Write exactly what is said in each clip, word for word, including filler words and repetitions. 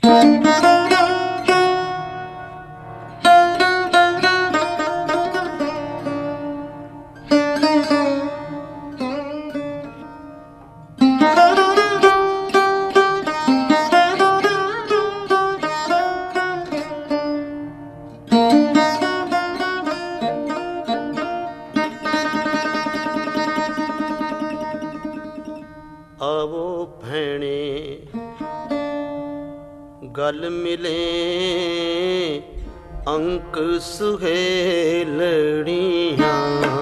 आवो भैणे गल मिले अंक सुहेलड़ियाँ।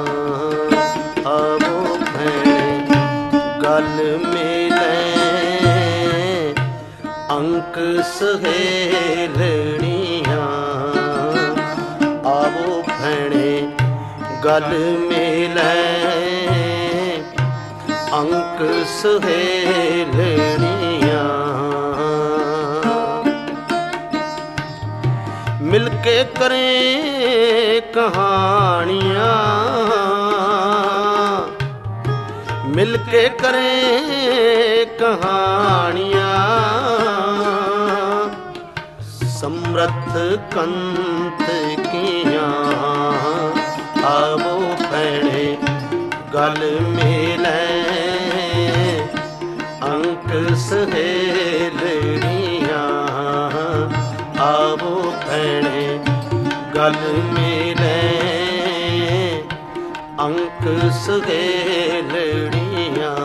आवो भैणे गल मिले अंक सुहेलड़ियाँ। आवो भैणे गल मिले अंक सुहेलड़ियाँ। मिलके करें कहानियाँ, मिलके करें कहानियाँ। समरथ कंत कियाँ। आवो भैणे गल मिले अंक सुहेलड़ियाँ। आवो भैणे गल मिले अंक सुहेलड़ियाँ।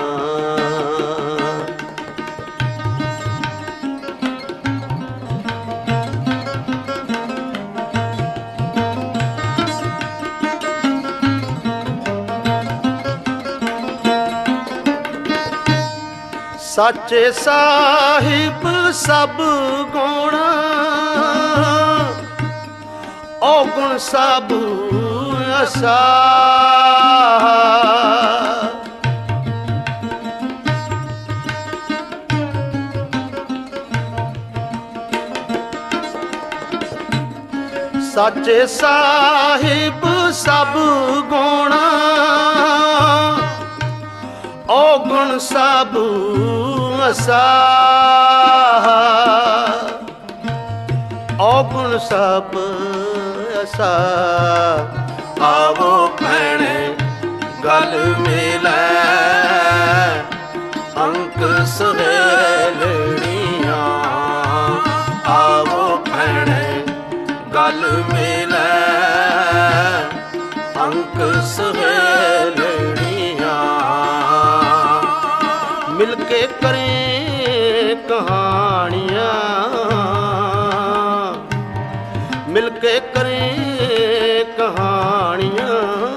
साचे साहिब सब गुण औगुण सब असा। साचे साहिब सब गुण औगुण सब असा। औगुण सब असा। आवो भैणे गल मिले अंक सुहेलड़ियाँ। आवो भैणे गल मिले अंक सुहेलड़ियाँ। मिलके करें कहानियाँ, मिलके करें कहानियाँ।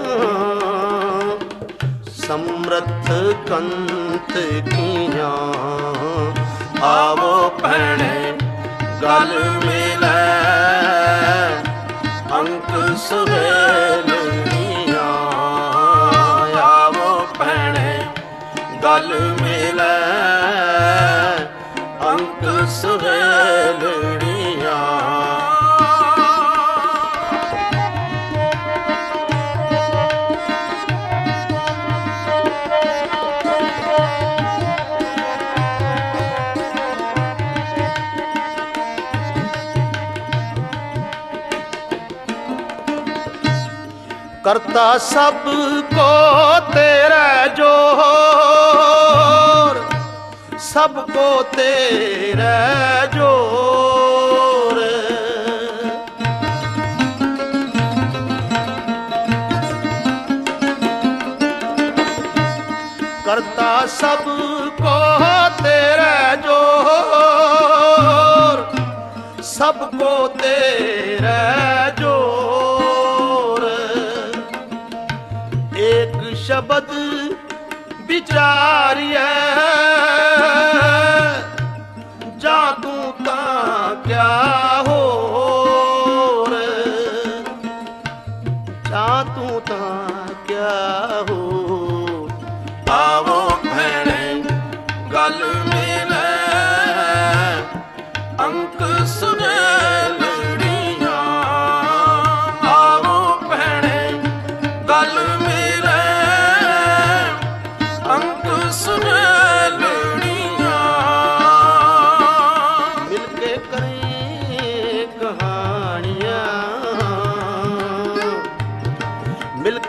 समरथ कंत कियाँ। आवो भैणे गल मिले अंक सुहेलड़ियाँ। आवो भैणे गल मिले अंक सुहेलड़ियाँ। करता सब को तेरा जोर, सबको तेरा जोर। करता सबको तेरा जोर, सबको तेरा जोर। एक शब्द विचारिए जा तू ता क्या हो, जा तू ता क्या हो। आवो भैणे गल मिले अंक सुहेलड़ियाँ। आवो भैणे गल मिले अंक सुहेलड़ियाँ। मिलके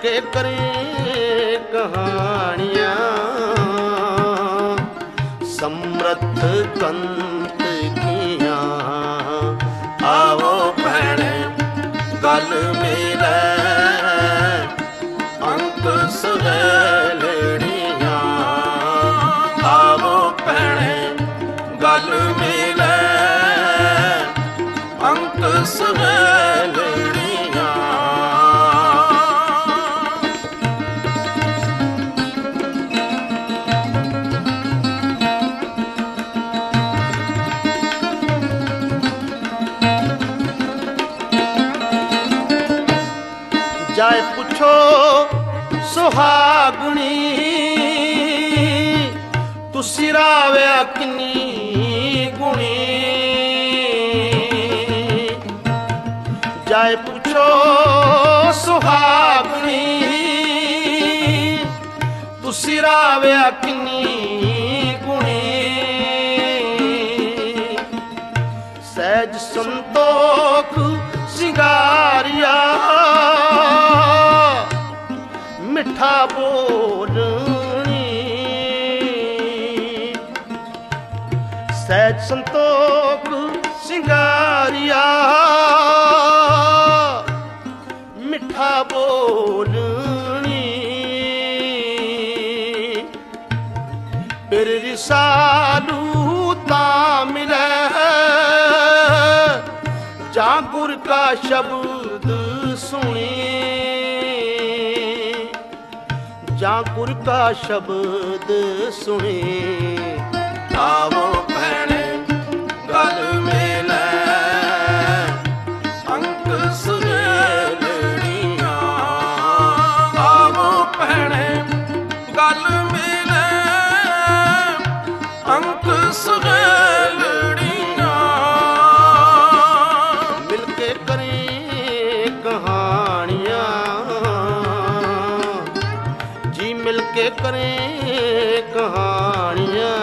के करें कहानियाँ समृद्ध कंत किया। आवो भैणे गल मिले अंक सहेलड़ियाँ। आवो भैणे गल मिले अंक सहेलड़ियाँ। जाए पुछो सुहागणी तू सिराव्या किन्नी गुणी। जाए पुछो सुहागणी तू सिराव्या किन्नी गुणी। सहज संतोख सिंगारिया मिठा बोलनी। सहज संतोख सिंगारिया मिठा बोलनी। फिर रिसालू ता मिले जा गुर का शब्द सुनी। जा गुर का शब्द सुने। आवो भैणे गल मिले अंक सहेलड़ियाँ। आवो भैणे गल मिले अंक सहेलड़ियाँ। मिलके करें कहानियाँ जी मिलके करें कहानियाँ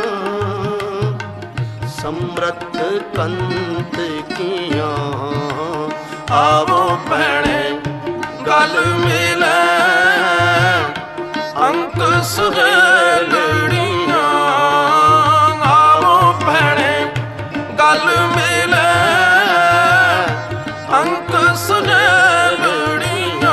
समृद्ध कंत किया। आवो भैणे गल मिले अंक सहेलड़ियाँ। आवो भैणे गल मिले अंक सहेलड़ियाँ।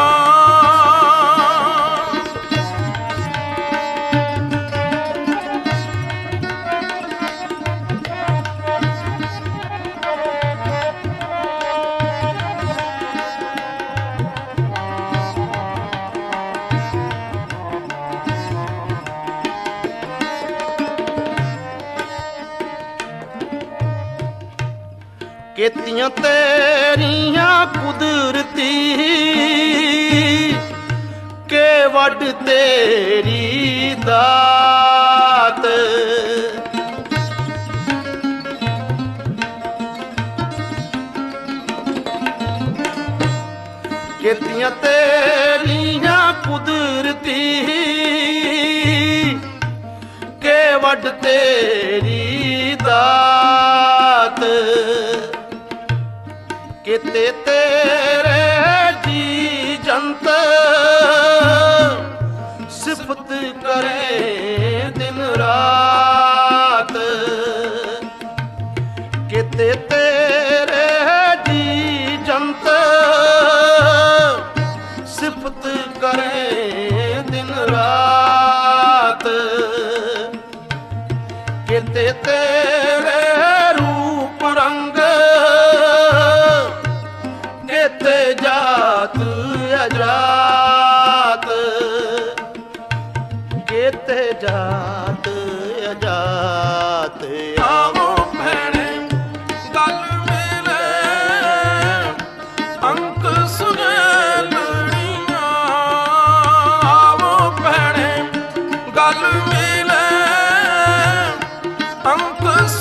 केतियां तेरियां कुदरती के वड तेरी दात। केतियां तेरियां कुदरती के वड तेरी दात। किते तेरे जी जंत सिफत करे दिन रात। किते तेरे जी जंत सिफत करे दिन रात। किते तेरे रूप रंग केते जात अजात। केते जात अजात। आवो भैणे गल मिले अंक सहेलड़ियाँ। आवो भैणे गल मिले अंक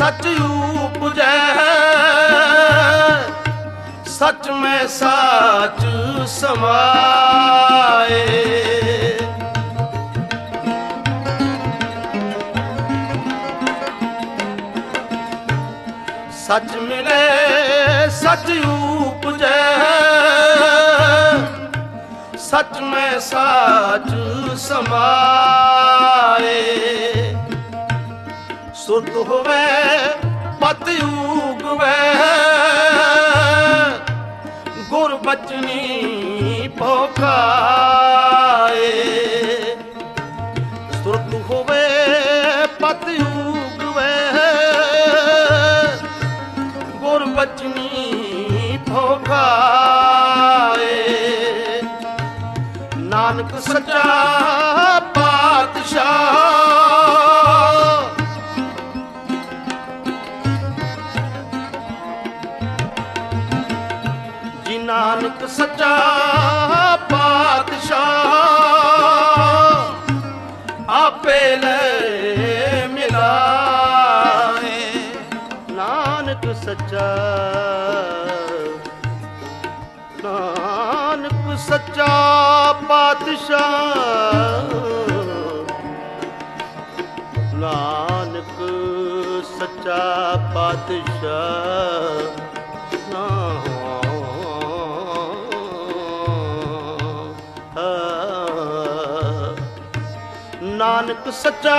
सच उपजै, सच में साच समाए। सच मिले सच उपजै, सच में साच समाए। सुरत होवे पत उगवै, गुर बचनी भोकाए। सुरत होवे पत उगवै, गुर बचनी भोकाए। नानक सच्चा पातशाह, जी नानक सच्चा पातशाह आपे ले मिलाए। नानक सच्चा, नानक सच्चा पातशाह, नानक सच्चा पातशाह। नानक सच्चा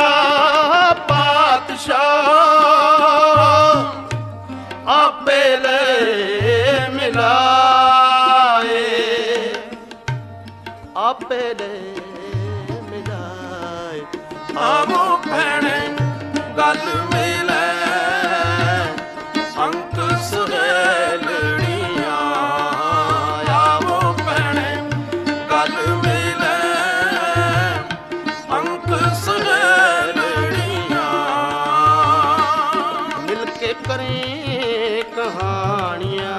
पातशाह आपे ले मिलाए। आपे ले मिलाए। आवो भैणे गल मिले अंक सहेलड़ियां। आवो भैणे गल मिले अंक सहेलड़ियां। मिलके करें कहानियां,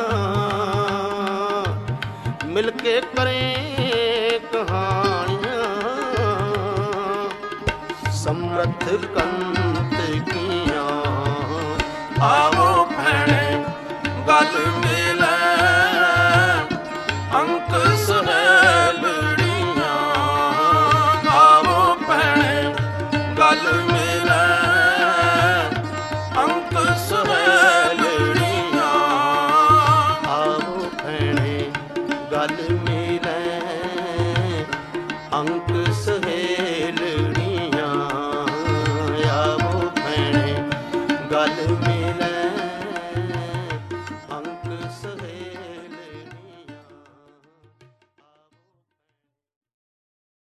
मिलके करें कहानियां। समर्थ कंत कियां। आवो भैणे गल में